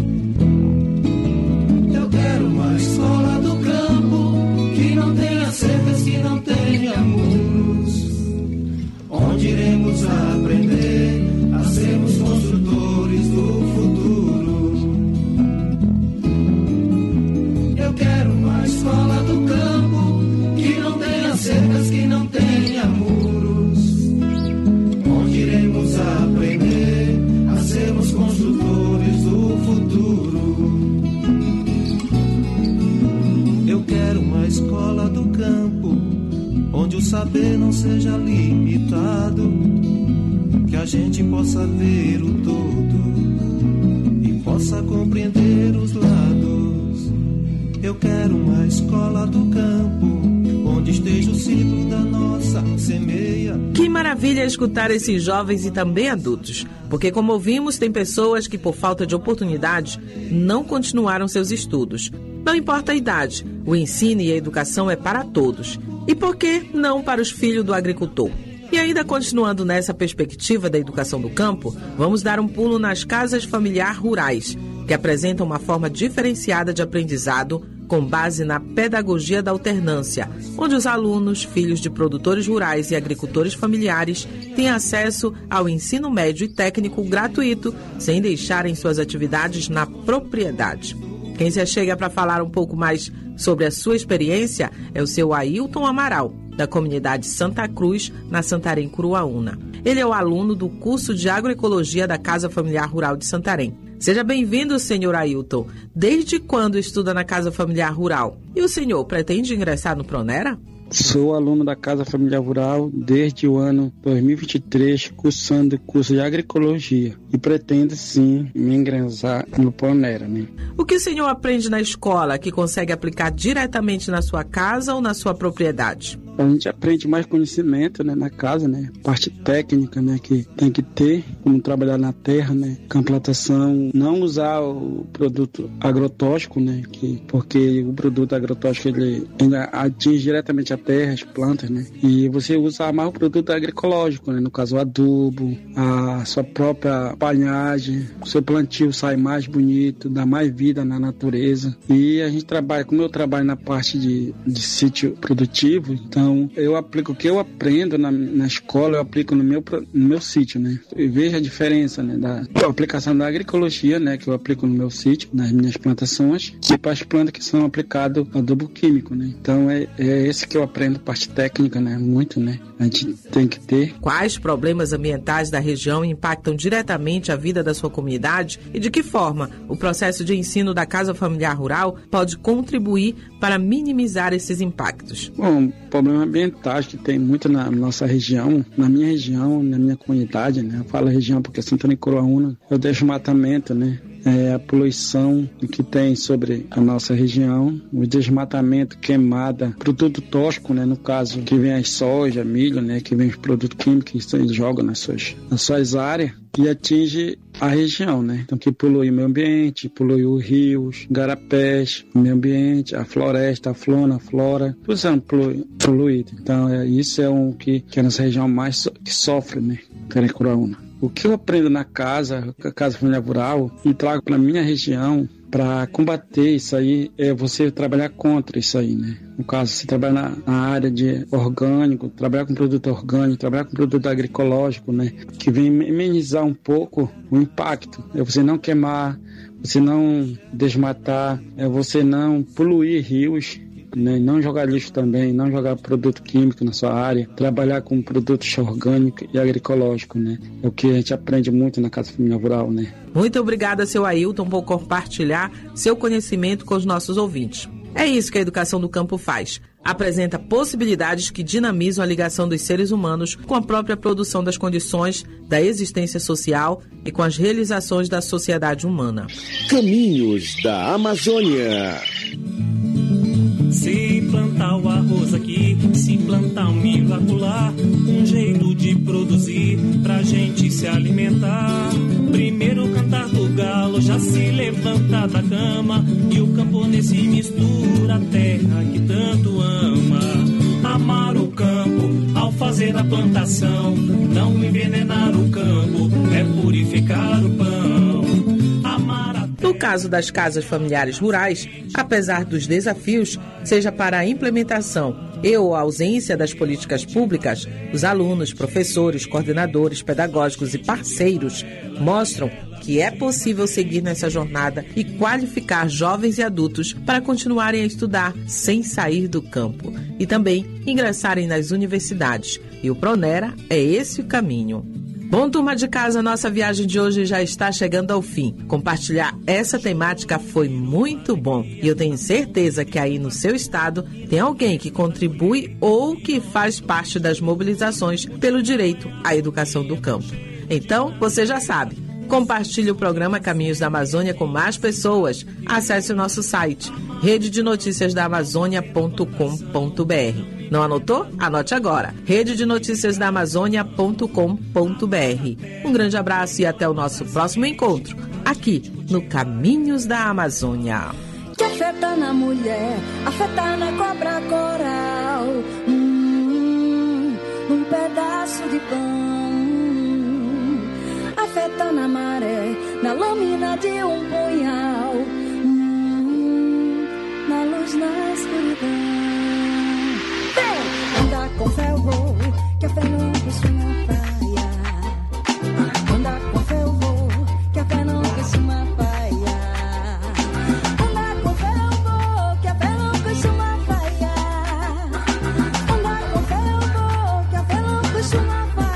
Eu quero uma escola do campo que não tenha cercas, que não tenha muros, onde iremos aprender a sermos construtores do futuro. Eu quero uma escola do campo que não tenha cercas, que não tenha muros, onde iremos aprender a sermos construtores do futuro. Eu quero uma escola do campo onde o saber não seja limitado, que a a gente possa ver o todo e possa compreender os lados. Eu quero uma escola do campo, onde esteja o ciclo da nossa semeia. Que maravilha escutar esses jovens e também adultos, porque como ouvimos, tem pessoas que por falta de oportunidades não continuaram seus estudos. Não importa a idade, o ensino e a educação é para todos. E por que não para os filhos do agricultor? E ainda continuando nessa perspectiva da educação do campo, vamos dar um pulo nas casas familiares rurais, que apresentam uma forma diferenciada de aprendizado com base na pedagogia da alternância, onde os alunos, filhos de produtores rurais e agricultores familiares, têm acesso ao ensino médio e técnico gratuito, sem deixarem suas atividades na propriedade. Quem se achega para falar um pouco mais sobre a sua experiência é o seu Ailton Amaral, da comunidade Santa Cruz, na Santarém, Curuaúna. Ele é o aluno do curso de Agroecologia da Casa Familiar Rural de Santarém. Seja bem-vindo, senhor Ailton. Desde quando estuda na Casa Familiar Rural? E o senhor pretende ingressar no Pronera? Sou aluno da Casa Familiar Rural desde o ano 2023, cursando o curso de Agroecologia. E pretendo, sim, me ingressar no Pronera, né? O que o senhor aprende na escola que consegue aplicar diretamente na sua casa ou na sua propriedade? A gente aprende mais conhecimento, né, na casa, né? Parte técnica, né, que tem que ter, como trabalhar na terra, né? Com a plantação, não usar o produto agrotóxico, né? Porque o produto agrotóxico ele atinge diretamente a terra, as plantas, né? E você usa mais o produto agroecológico, né? No caso, o adubo, a sua própria palhagem, o seu plantio sai mais bonito, dá mais vida na natureza. E a gente trabalha, como eu trabalho na parte de sítio produtivo, então eu aplico o que eu aprendo na escola, eu aplico no meu sítio, né? E vejo a diferença, né, da aplicação da agroecologia, né, que eu aplico no meu sítio, nas minhas plantações, e para as plantas que são aplicadas adubo químico, né? Então é esse que eu aprendo, parte técnica, né? Muito, né? A gente tem que ter. Quais problemas ambientais da região impactam diretamente a vida da sua comunidade e de que forma o processo de ensino da Casa Familiar Rural pode contribuir para minimizar esses impactos? Bom, problemas ambientais que tem muito na nossa região, na minha região, na minha comunidade, né? Eu falo região porque Santarém e Curuaúna, eu deixo matamento, né? A poluição que tem sobre a nossa região, o desmatamento, queimada, produto tóxico, né, no caso, que vem as soja, milho, né, que vem os produtos químicos que eles jogam nas suas áreas e atinge a região, né? Então que polui o meio ambiente, polui os rios, garapés, o meio ambiente, a floresta, a fauna, a flora, tudo sendo poluído. Então isso é que a nossa região mais que sofre, né? Curuaúna. O que eu aprendo na Casa Familiar Rural e trago para minha região para combater isso aí é você trabalhar contra isso aí, né? No caso, você trabalha na área de orgânico, trabalhar com produto orgânico, trabalhar com produto agroecológico, né? Que vem amenizar um pouco o impacto. É você não queimar, você não desmatar, é você não poluir rios, né? Não jogar lixo também, não jogar produto químico na sua área, trabalhar com produtos orgânicos e agroecológicos, né? É o que a gente aprende muito na Casa Familiar Rural, né? Muito obrigada, seu Ailton, por compartilhar seu conhecimento com os nossos ouvintes. É isso que a educação do campo faz. Apresenta possibilidades que dinamizam a ligação dos seres humanos com a própria produção das condições da existência social e com as realizações da sociedade humana. Caminhos da Amazônia. Se plantar o arroz aqui, se plantar o milho acolá, um jeito de produzir pra gente se alimentar. Primeiro cantar do galo, já se levanta da cama, e o camponês se mistura a terra que tanto ama. Amar o campo ao fazer a plantação, não envenenar o campo, é purificar o pão. No caso das casas familiares rurais, apesar dos desafios, seja para a implementação e ou a ausência das políticas públicas, os alunos, professores, coordenadores pedagógicos e parceiros mostram que é possível seguir nessa jornada e qualificar jovens e adultos para continuarem a estudar sem sair do campo e também ingressarem nas universidades. E o Pronera é esse o caminho. Bom, turma de casa, nossa viagem de hoje já está chegando ao fim. Compartilhar essa temática foi muito bom. E eu tenho certeza que aí no seu estado tem alguém que contribui ou que faz parte das mobilizações pelo direito à educação do campo. Então, você já sabe. Compartilhe o programa Caminhos da Amazônia com mais pessoas. Acesse o nosso site rededenoticiasdaamazônia.com.br. Não anotou? Anote agora. rededenoticiasdaamazônia.com.br. Um grande abraço e até o nosso próximo encontro, aqui no Caminhos da Amazônia. Que afeta na mulher, afeta na cobra coral, um pedaço de pão. Afeta na maré, na lâmina de um punhal, na luz, na escuridão. Vem, anda com fé eu vou, que a fé não costuma falhar. Anda com fé eu vou, que a fé não costuma falhar. Anda com fé eu vou, que a fé não costuma falhar. Anda com fé eu vou, que a fé não costuma falhar.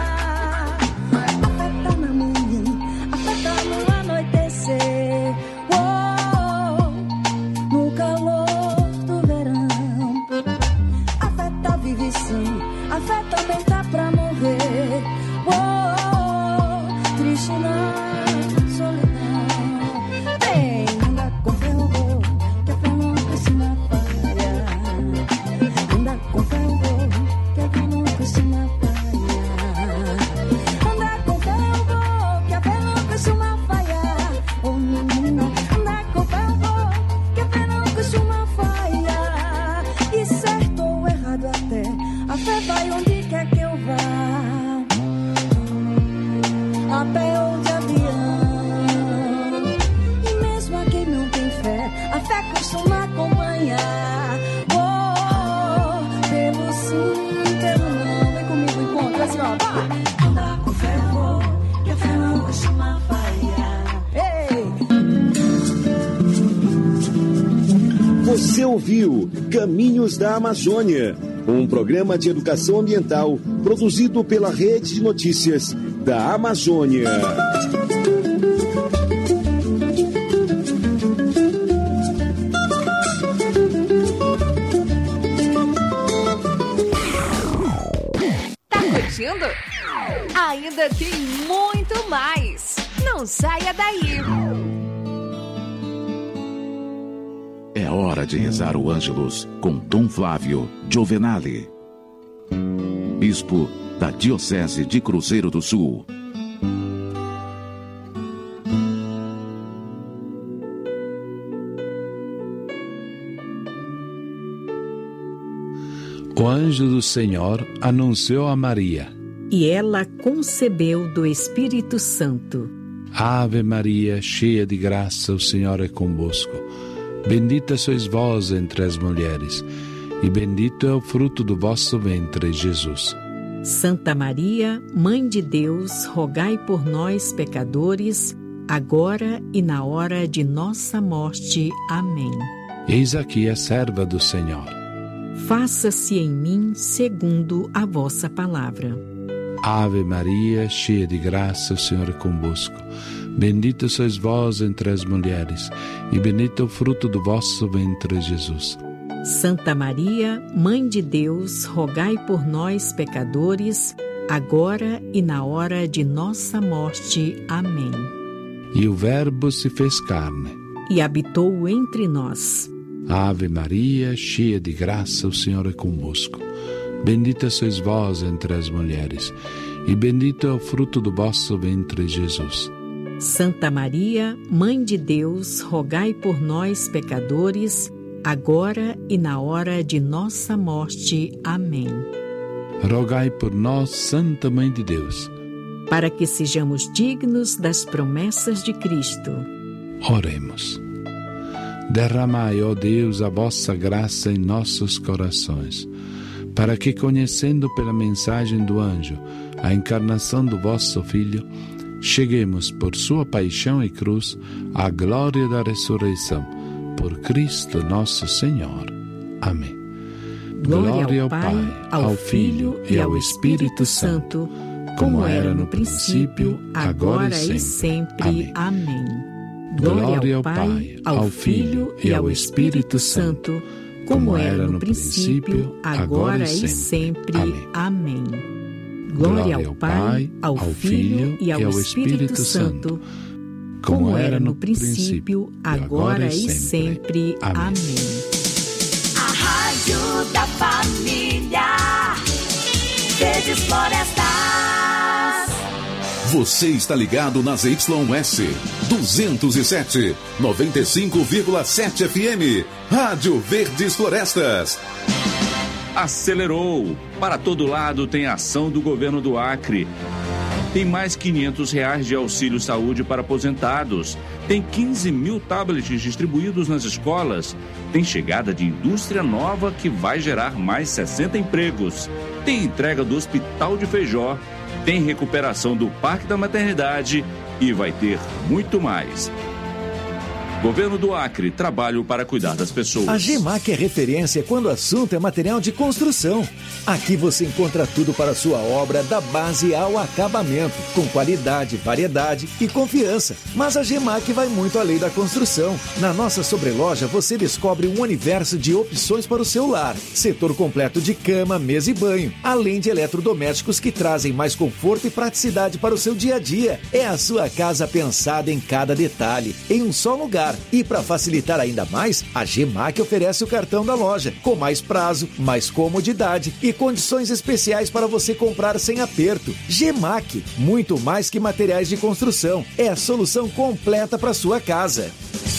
Afeta na manhã, afeta no anoitecer, no calor do verão. Afeta a vivição, afeta também tá pra morrer, triste na solidão. Vem, anda com fé eu vou, que a fé não costuma falhar. Anda com fé eu vou, que a fé não costuma falhar. Anda com fé eu vou, que a fé não costuma falhar. Oh menina, anda com fé eu vou, que a fé não costuma falhar. E certo ou errado até, a fé vai onde quer que eu vá. A pé ou de avião. E mesmo a quem não tem fé, a fé costuma acompanhar. Pelo sim, pelo não. Vem comigo, encontra assim, ó. Vai! Andar com fé eu vou, que a fé não costuma falhar. Ei! Você ouviu Caminhos da Amazônia, um programa de educação ambiental produzido pela Rede de Notícias da Amazônia. Tá curtindo? Ainda tem muito mais. Não saia daí. É hora de rezar o Ângelus com Dom Flávio Giovenale, bispo da Diocese de Cruzeiro do Sul. O anjo do Senhor anunciou a Maria. E ela concebeu do Espírito Santo. Ave Maria, cheia de graça, o Senhor é convosco. Bendita sois vós entre as mulheres, e bendito é o fruto do vosso ventre, Jesus. Santa Maria, Mãe de Deus, rogai por nós, pecadores, agora e na hora de nossa morte. Amém. Eis aqui a serva do Senhor. Faça-se em mim segundo a vossa palavra. Ave Maria, cheia de graça, o Senhor é convosco. Bendita sois vós entre as mulheres, e bendito é o fruto do vosso ventre, Jesus. Santa Maria, Mãe de Deus, rogai por nós, pecadores, agora e na hora de nossa morte. Amém. E o Verbo se fez carne e habitou entre nós. Ave Maria, cheia de graça, o Senhor é convosco. Bendita sois vós entre as mulheres, e bendito é o fruto do vosso ventre, Jesus. Santa Maria, Mãe de Deus, rogai por nós, pecadores, agora e na hora de nossa morte. Amém. Rogai por nós, Santa Mãe de Deus, para que sejamos dignos das promessas de Cristo. Oremos. Derramai, ó Deus, a vossa graça em nossos corações, para que, conhecendo pela mensagem do anjo a encarnação do vosso Filho, cheguemos por sua paixão e cruz à glória da ressurreição, por Cristo nosso Senhor. Amém. Glória ao Pai, ao Filho e ao Espírito Santo, como era no princípio, agora e sempre. Amém. Glória ao Pai, ao Filho e ao Espírito Santo, como era no princípio, agora e sempre. Amém. Glória ao Pai, ao Filho e ao Espírito Santo, como era no princípio, agora e sempre. Amém. A Rádio da Família, Verdes Florestas. Você está ligado nas YS 207, 95,7 FM. Rádio Verdes Florestas. Acelerou. Para todo lado tem ação do governo do Acre. Tem mais R$500 de auxílio saúde para aposentados. Tem 15 mil tablets distribuídos nas escolas. Tem chegada de indústria nova que vai gerar mais 60 empregos. Tem entrega do Hospital de Feijó. Tem recuperação do Parque da Maternidade e vai ter muito mais. Governo do Acre, trabalho para cuidar das pessoas. A GEMAC é referência quando o assunto é material de construção. Aqui você encontra tudo para a sua obra, da base ao acabamento, com qualidade, variedade e confiança. Mas a GEMAC vai muito além da construção. Na nossa sobreloja você descobre um universo de opções para o seu lar. Setor completo de cama, mesa e banho, além de eletrodomésticos que trazem mais conforto e praticidade para o seu dia a dia. É a sua casa pensada em cada detalhe, em um só lugar. E para facilitar ainda mais, a GEMAC oferece o cartão da loja, com mais prazo, mais comodidade e condições especiais para você comprar sem aperto. GEMAC, muito mais que materiais de construção, é a solução completa para sua casa.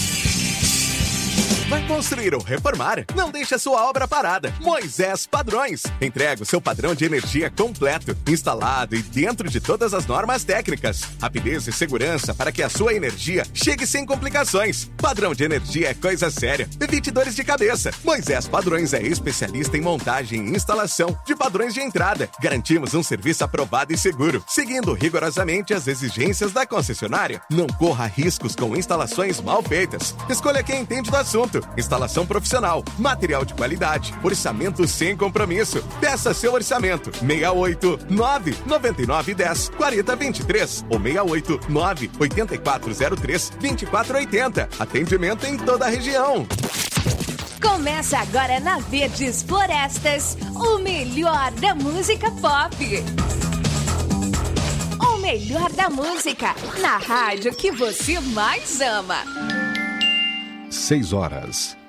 Vai construir ou reformar? Não deixe a sua obra parada. Moisés Padrões. Entrega o seu padrão de energia completo, instalado e dentro de todas as normas técnicas. Rapidez e segurança para que a sua energia chegue sem complicações. Padrão de energia é coisa séria. Evite dores de cabeça. Moisés Padrões é especialista em montagem e instalação de padrões de entrada. Garantimos um serviço aprovado e seguro, seguindo rigorosamente as exigências da concessionária. Não corra riscos com instalações mal feitas. Escolha quem entende do assunto. Instalação profissional, material de qualidade, orçamento sem compromisso. Peça seu orçamento. 689-9910-4023 ou 689-8403-2480. Atendimento em toda a região. Começa agora na Verdes Florestas, o melhor da música pop. O melhor da música, na rádio que você mais ama. 6 horas.